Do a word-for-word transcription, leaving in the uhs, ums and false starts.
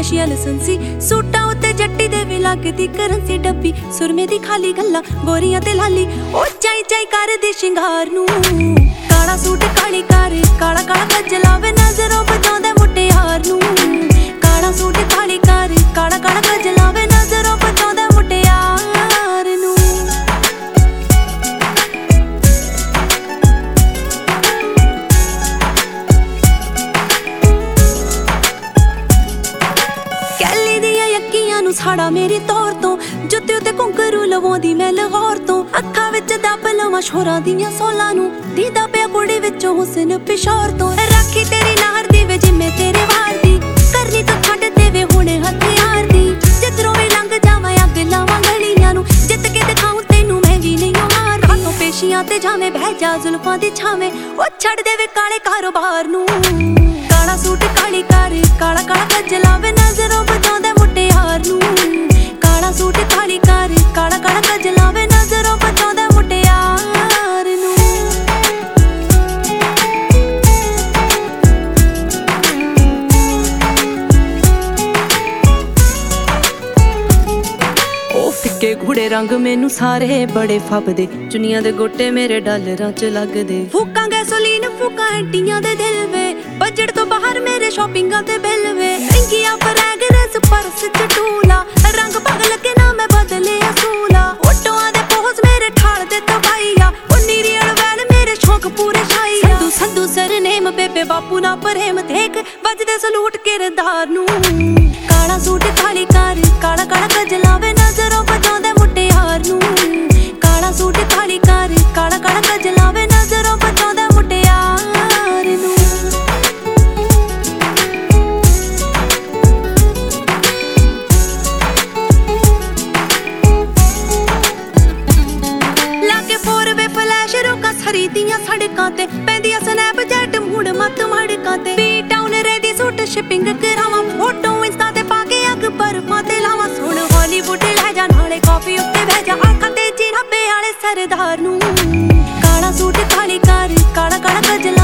facial Sansi ਸੂਟਾਂ ਉੱਤੇ ਜੱਟੀ ਦੇ ਵੀ ਲੱਗਦੀ ਕਰੰਸੀ ਡੱਬੀ ਸੁਰਮੇ ਦੀ ਖਾਲੀ ਗੱਲਾਂ ਗੋਰੀਆਂ ਤੇ ਲਾਲੀ ਉਹ ਚਾਈ ਚਾਈ ਕਰਦੀ ਸ਼ਿੰਗਾਰ ਨੂੰ ਕਾਲਾ ਸੂਟ ਕਾਲੀ ਕਾਰ ਕਾਲਾ ਕਾਲਾ ਕੱਜ ਲਾਵੇ ਨਜ਼ਰੋਂ ਬਚਾਉਂਦੇ ਮੁਟਿਆਰ ਨੂੰ ਕਾਲਾ ਸੂਟ ਕਾਲੀ ਕਾਰ ਕਾਲਾ ਕਾਲਾ ਕੱਜ ਲਾਵੇ ਨਜ਼ਰੋਂ ਬਚਾਉਂਦੇ ਮੁਟਿਆਰ ਨੂੰ ਕੈਲੀ ਦੀਆਂ ਯੱਕੀਆਂ ਨੂੰ ਸਾੜਾ ਮੇਰੀ ਤੌਰ ਤੋਂ ਜੁੱਤੇ ਉੱਤੇ ਘੁੰਗਰੂ ਲਵਾਉਂਦੀ ਮੈਂ ਲਾਹੌਰ ਤੋਂ ਅੱਖਾਂ ਵਿੱਚ ਦੱਬ ਲਵਾਂ ਸ਼ੋਰਾਂ ਦੀਆਂ ਸੋਲਾਂ ਨੂੰ ਦੀਦਾ ਪਿਆ ਕੁੜੀ ਵਿੱਚੋਂ ਹੁਸਨ ਪਿਸ਼ੌਰ ਤੋਂ ਰਾਖੀ ਤੇਰੀ ਨਾਰ ਦੀ ਵੇ ਜਿਵੇਂ ਤੇਰੇ ਵਾਰ ਦੀ ਕਰਨੀ ਤਾਂ ਛੱਡ ਦੇਵੇ ਹੁਣੇ ਹਥਿਆਰ ਦੀ ਜਿੱਧਰੋਂ ਵੀ ਲੰਘ ਜਾਵਾਂ ਅੱਗ ਲਾਵਾਂ ਗਲੀਆਂ ਨੂੰ ਜਿੱਤ ਕੇ ਦਿਖਾਉਂ ਤੈਨੂੰ ਮੈਂ ਵੀ ਨਹੀਂ ਹਾਰ ਹੱਥੋਂ ਪੇਸ਼ੀਆਂ ਤੇ ਜਾਵੇਂ ਬਹਿ ਜਾ ਜ਼ੁਲਫਾਂ ਦੀ ਛਾਵੇਂ ਉਹ ਛੱਡ ਦੇਵੇ ਕਾਲੇ ਕਾਰੋਬਾਰ ਨੂੰ ਕਾਲਾ ਸੂਟ ਕਾਲੀ ਕਾਰ ਕਾਲਾ ਕਾਲਾ ਕੱਜ ਲਾਵੇ ਨਜ਼ਰੋਂ ਬਚਾਉਂਦੇ ਮੁਟਿਆਰ ਨੂੰ ਕਾਲਾ ਸੂਟ ਕਾਲੀ ਕਾਰ ਕਾਲਾ ਕਾਲਾ ਕੱਜ ਲਾਵੇ ਨਜ਼ਰੋਂ ਬਚਾਉਂਦੇ ਮੁਟਿਆਰ ਨੂੰ ਉਹ ਫਿੱਕੇ ਗੂੜੇ ਰੰਗ ਮੈਨੂੰ ਸਾਰੇ ਬੜੇ ਫੱਬਦੇ ਚੁੰਨੀਆਂ ਦੇ ਗੋਟੇ ਮੇਰੇ ਡਾਲਰਾਂ ਚ ਲੱਗਦੇ ਫੂਕਾਂ ਗੈਸੋਲੀਨ ਫੂਕਾਂ ਐਂਟੀਆਂ ਦੇ ਦਿਲ ਵੇ ਬਜਟ ਤੋਂ ਬਾਹਰ ਮੇਰੇ ਸ਼ਾਪਿੰਗਾਂ ਤੇ ਬਿੱਲ ਵੇ ਮਹਿੰਗੀਆਂ ਫਰੈਗਰੈਂਸ ਪਰਸ ਚ ਟੂਲਾ ਰੰਗ ਪਾਗਲ ਕੇ ਨਾ ਮੈਂ ਬਦਲੇ ਅਸੂਲਾ ਫੋਟੋਆਂ ਦੇ ਪੋਜ਼ ਮੇਰੇ ਠਾਲ ਦੇ ਤਬਾਈਆ ਉਹ ਨੀਰੀਅਲ ਵੈਲ ਮੇਰੇ ਸ਼ੌਕ ਪੂਰੇ ਛਾਈਆ ਸੰਧੂ ਸੰਧੂ ਸਰਨੇਮ ਬੇਬੇ ਬਾਪੂ ਨਾ ਪ੍ਰੇਮ ਦੇਖ ਵੱਜਦੇ ਸਲੂਟ ਕਿਰਦਾਰ ਨੂੰ ਕਾਲਾ ਸੂਟ ਕਾਲੀ ਕਾਰ ਕਾਲਾ ਕਾਲਾ ਕੱਜ ਲਾਵੇ ਨਜ਼ਰੋਂ ਬਚਾਉਂਦੇ ਮੁਟਿਆਰ ਨੂੰ ਕਾਲਾ ਸੂਟ ਕਾਲੀ ਕਾਰ ਕਾਲਾ ਕਾਲਾ ਕੱਜ ਲਾਵੇ ਨਜ਼ਰੋਂ ਬਚਾਉਂਦੇ ਮੁਟਿਆਰ ਨੂੰ ਲਾਗੇ ਫੋਰ ਵੇ ਫਲੈਸ਼ ਰੋਕਾਂ ਖਰੀਦੀਆਂ ਸੜਕਾਂ ਤੇ ਪੈਂਦੀਆਂ ਸਨੈਪਚੈਟ ਮੂਡ ਮੱਤ ਮੜਕਾਂ ਤੇ B town ready suit shipping ਕਰਾਵਾਂ ਫੋਟੋ ਇੰਸਟਾ ਤੇ ਪਾ ਕੇ ਅੱਗ ਬਰਫਾਂ ਤੇ ਲਾਵਾਂ ਸੁਣ ਹਾਲੀਵੁੱਡ ਲੈ ਜਾ ਨਾਲੇ ਕਾਫੀ ਉੱਤੇ ਬਹਿ ਜਾ ਅੱਖਾਂ ਤੇ ਜੀਰਾਬੇ ਵਾਲੇ ਸਰਦਾਰ ਨੂੰ ਕਾਲਾ ਸੂਟ ਕਾਲੀ ਕਾਰ ਕਾਲਾ ਕਾਲਾ ਕੱਜ